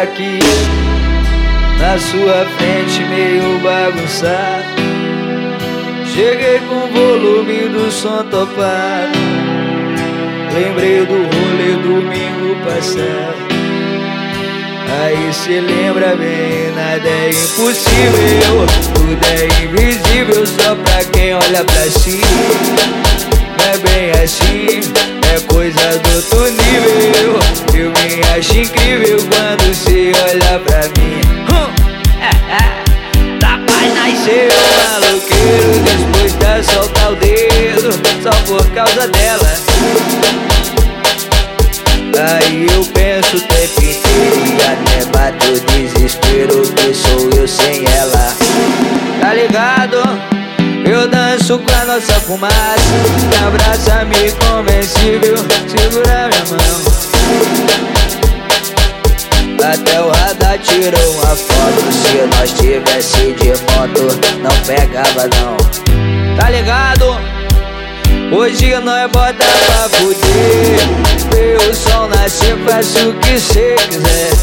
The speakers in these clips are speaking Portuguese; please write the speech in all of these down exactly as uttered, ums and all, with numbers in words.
aqui na sua frente meio bagunçado. Cheguei com o volume do som topado. Lembrei do rolê domingo passado. Aí cê lembra bem, nada é impossível, tudo é invisível só pra quem olha pra si. Não é bem assim, é coisa do outro nível. Eu me acho incrível quando cê olha pra mim. hum, é, é. Rapaz, nasceu maloqueiro, disposto a soltar o dedo só por causa dela. Aí eu penso o tempo inteiro e até bate o desespero que sou eu sem ela. Tá ligado? Eu danço com a nossa fumaça, me abraça, me convencível, segura minha mão. Até o radar tirou uma foto, se nós tivesse de moto não pegava não. Tá ligado? Hoje nós bota pra fuder, vê o sol nascer, faz o que cê quiser.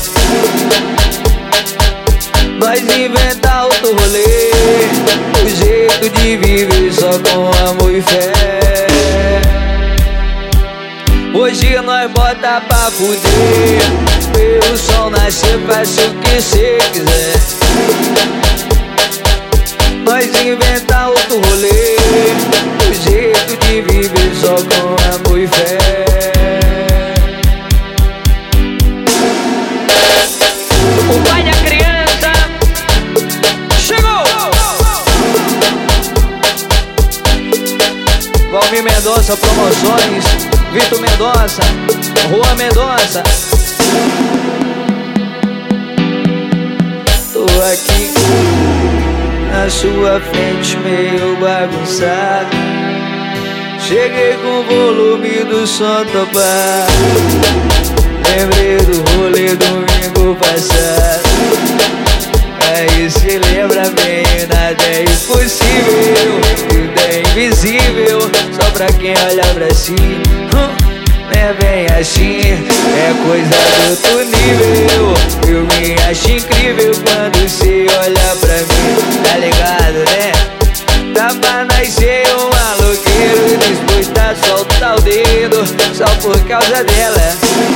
Nós inventar outro rolê, o jeito de viver só com amor e fé. Hoje nós bota pra fuder, vê o sol nascer, faz o que cê quiser. Nós inventar outro rolê, o jeito de viver só com amor e fé. O pai da criança chegou! Valmir Mendonça Promoções, Vitor Mendonça, Rua Mendonça. Tô aqui na sua frente meio bagunçado. Cheguei com o volume do som topado. Lembrei do rolê domingo passado. Aí cê lembra bem, nada é impossível, tudo é invisível só pra quem olha pra si. hum, Não é bem assim, é coisa do outro nível. Eu me acho incrível quando cê olha pra mim. Tá ligado, né? Dá pra nascer um maloqueiro, disposto a soltar o dedo só por causa dela.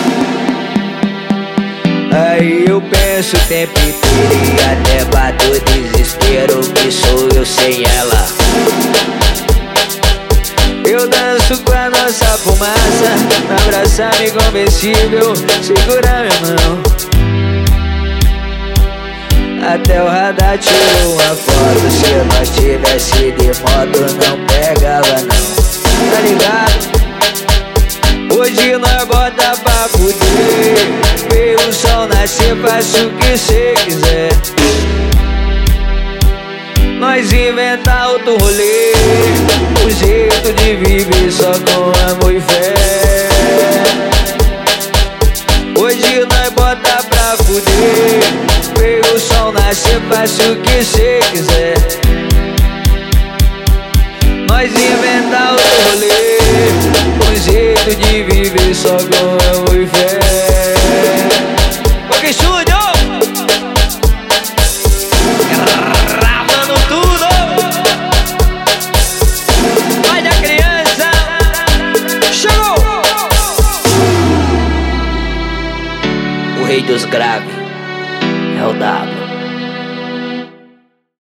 Aí eu penso o tempo inteiro e até bato o desespero que sou eu sem ela. Eu danço com a nossa fumaça, me abraça, me convencível, segura minha mão. Até o radar tirou uma foto, se nós tivesse de moto não pegava não. Tá ligado? Hoje nós bota pra fuder, vê o sol nascer, faz o que cê quiser. Nós inventar outro rolê, o jeito de viver só com amor e fé. Hoje nós bota pra fuder, vê o sol nascer, faz o que cê quiser. Nós inventar outro rolê, um jeito de viver só com amor e fé. Porque estúdio gravando tudo. Pai da criança chegou. O rei dos graves é o W.